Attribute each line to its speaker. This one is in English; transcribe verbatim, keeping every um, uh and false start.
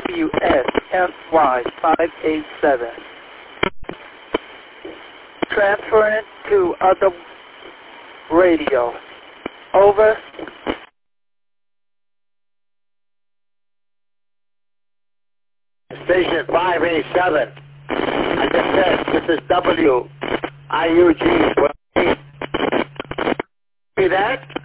Speaker 1: W S F Y five eight seven. Transferring to other radio. Over.
Speaker 2: Station five eight seven. I just said, this is W I U G. See that?